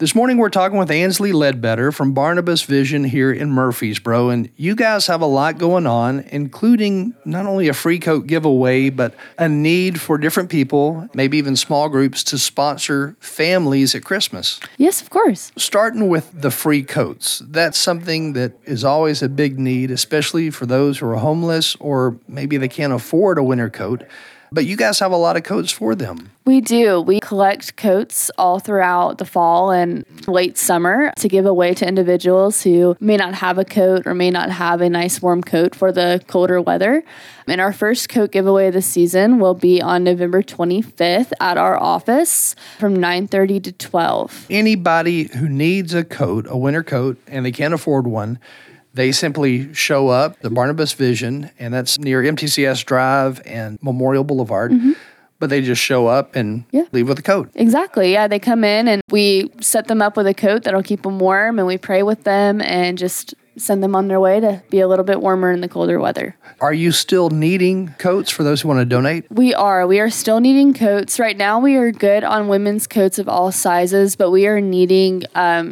This morning, we're talking with Ansley Ledbetter from Barnabas Vision here in Murfreesboro, and you guys have a lot going on, including not only a free coat giveaway, but a need for different people, maybe even small groups, to sponsor families at Christmas. Yes, of course. Starting with the free coats, that's something that is always a big need, especially for those who are homeless or maybe they can't afford a winter coat. But you guys have a lot of coats for them. We do. We collect coats all throughout the fall and late summer to give away to individuals who may not have a coat or may not have a nice warm coat for the colder weather. And our first coat giveaway of the season will be on November 25th at our office from 9:30 to 12. Anybody who needs a coat, a winter coat, and they can't afford one, they simply show up, the Barnabas Vision, and that's near MTCS Drive and Memorial Boulevard. Mm-hmm. But they just show up and leave with a coat. Exactly. Yeah, they come in and we set them up with a coat that'll keep them warm, and we pray with them and just send them on their way to be a little bit warmer in the colder weather. Are you still needing coats for those who want to donate? We are. We are still needing coats. Right now we are good on women's coats of all sizes, but we are needing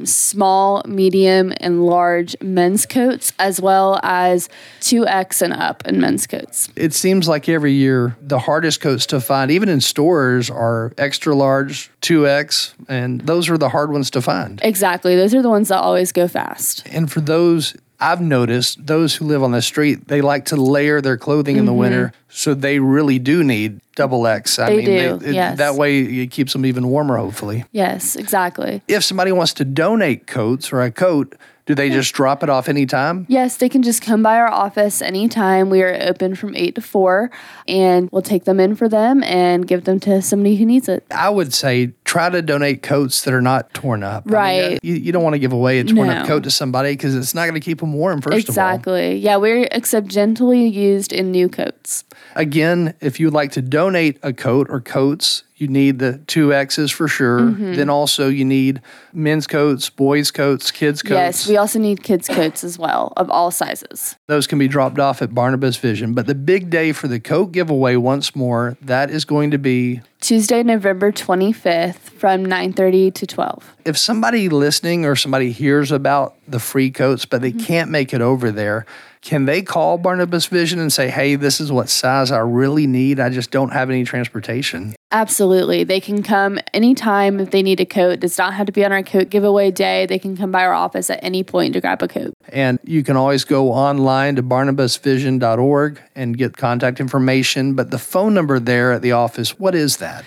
small, medium, and large men's coats, as well as 2X and up in men's coats. It seems like every year the hardest coats to find, even in stores, are extra large, 2X, and those are the hard ones to find. Exactly. Those are the ones that always go fast. And for those, I've noticed, those who live on the street, they like to layer their clothing in the winter, so they really do need double X. They do, yes. That way it keeps them even warmer, hopefully. Yes, exactly. If somebody wants to donate coats or a coat, do they just drop it off anytime? Yes, they can just come by our office anytime. We are open from 8 to 4, and we'll take them in for them and give them to somebody who needs it. I would say try to donate coats that are not torn up. Right. I mean, you don't want to give away a torn up coat to somebody because it's not going to keep them warm, first of all. Exactly. Yeah, we accept gently used in new coats. Again, if you'd like to donate a coat or coats, you need the 2Xs for sure. Mm-hmm. Then also you need men's coats, boys' coats, kids' coats. Yes, we also need kids' coats as well, of all sizes. Those can be dropped off at Barnabas Vision. But the big day for the coat giveaway, once more, that is going to be Tuesday, November 25th from 9:30 to 12. If somebody listening or somebody hears about the free coats, but they can't make it over there, can they call Barnabas Vision and say, hey, this is what size I really need. I just don't have any transportation? Absolutely. They can come anytime if they need a coat. It does not have to be on our coat giveaway day. They can come by our office at any point to grab a coat. And you can always go online to barnabasvision.org and get contact information. But the phone number there at the office, what is that?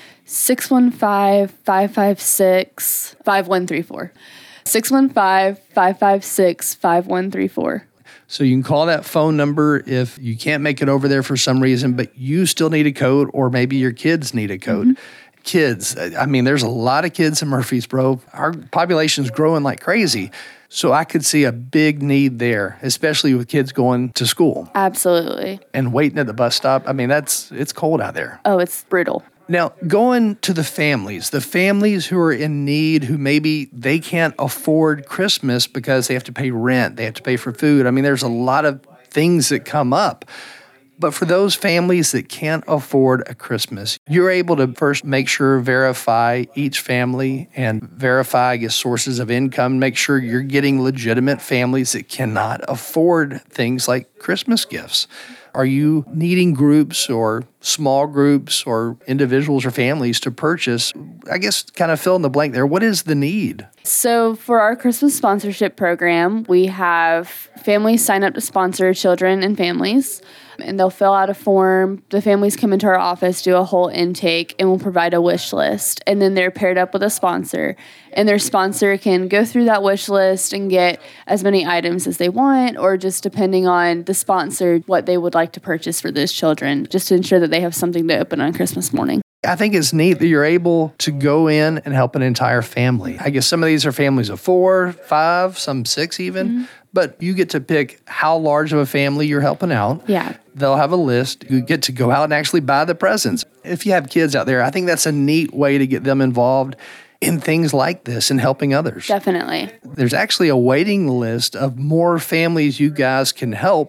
615-556-5134. 615-556-5134. So you can call that phone number if you can't make it over there for some reason, but you still need a coat, or maybe your kids need a coat. Mm-hmm. Kids, I mean, there's a lot of kids in Murfreesboro. Our population's growing like crazy. So I could see a big need there, especially with kids going to school. Absolutely. And waiting at the bus stop. I mean, it's cold out there. Oh, it's brutal. Now, going to the families who are in need, who maybe they can't afford Christmas because they have to pay rent, they have to pay for food. I mean, there's a lot of things that come up. But for those families that can't afford a Christmas, you're able to first verify each family and verify, I guess, sources of income, make sure you're getting legitimate families that cannot afford things like Christmas gifts. Are you needing groups or small groups or individuals or families to purchase? I guess kind of fill in the blank there. What is the need? So for our Christmas sponsorship program, we have families sign up to sponsor children and families, and they'll fill out a form. The families come into our office, do a whole intake, and we'll provide a wish list. And then they're paired up with a sponsor, and their sponsor can go through that wish list and get as many items as they want, or just depending on the sponsor, what they would like to purchase for those children, just to ensure that they have something to open on Christmas morning. I think it's neat that you're able to go in and help an entire family. I guess some of these are families of 4, 5, some 6 even. Mm-hmm. But you get to pick how large of a family you're helping out. Yeah. They'll have a list. You get to go out and actually buy the presents. If you have kids out there, I think that's a neat way to get them involved in things like this and helping others. Definitely. There's actually a waiting list of more families you guys can help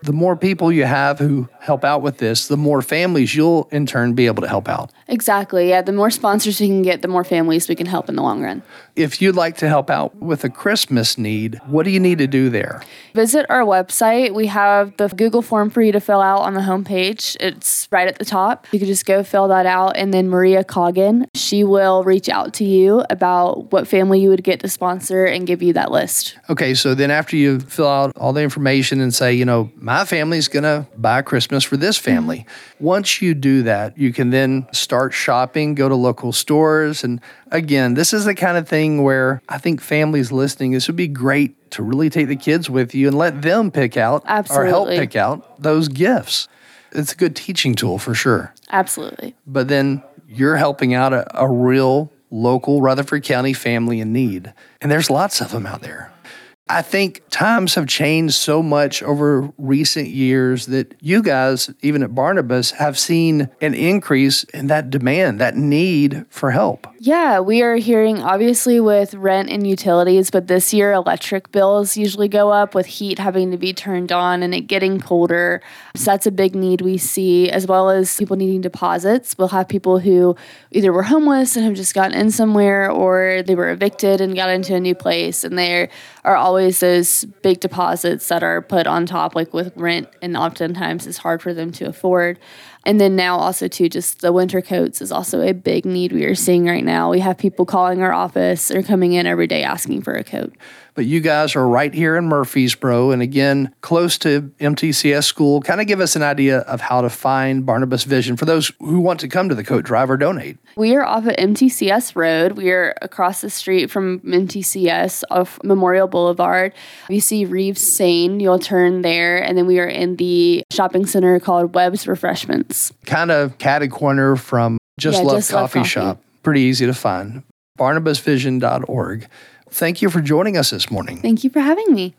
The more people you have who help out with this, the more families you'll in turn be able to help out. Exactly. Yeah. The more sponsors we can get, the more families we can help in the long run. If you'd like to help out with a Christmas need, what do you need to do there? Visit our website. We have the Google form for you to fill out on the homepage. It's right at the top. You can just go fill that out. And then Maria Coggin, she will reach out to you about what family you would get to sponsor and give you that list. Okay, so then after you fill out all the information and say, my family's going to buy Christmas for this family. Once you do that, you can then start shopping, go to local stores. And again, this is the kind of thing where I think families listening, this would be great to really take the kids with you and let them pick out or help pick out those gifts. It's a good teaching tool for sure. Absolutely. But then you're helping out a real local Rutherford County family in need. And there's lots of them out there. I think times have changed so much over recent years that you guys, even at Barnabas, have seen an increase in that demand, that need for help. Yeah, we are hearing obviously with rent and utilities, but this year electric bills usually go up with heat having to be turned on and it getting colder. So that's a big need we see, as well as people needing deposits. We'll have people who either were homeless and have just gotten in somewhere, or they were evicted and got into a new place, and there are always those big deposits that are put on top, like with rent, and oftentimes it's hard for them to afford. And then now also too, just the winter coats is also a big need we are seeing right now. We have people calling our office or coming in every day asking for a coat. But you guys are right here in Murfreesboro, and again, close to MTCS school. Kind of give us an idea of how to find Barnabas Vision for those who want to come to the coat drive or donate. We are off at MTCS Road. We are across the street from MTCS off Memorial Boulevard. You see Reeves Sane, you'll turn there, and then we are in the shopping center called Webb's Refreshments. Kind of catty corner from Just Love Coffee Shop. Pretty easy to find. BarnabasVision.org. Thank you for joining us this morning. Thank you for having me.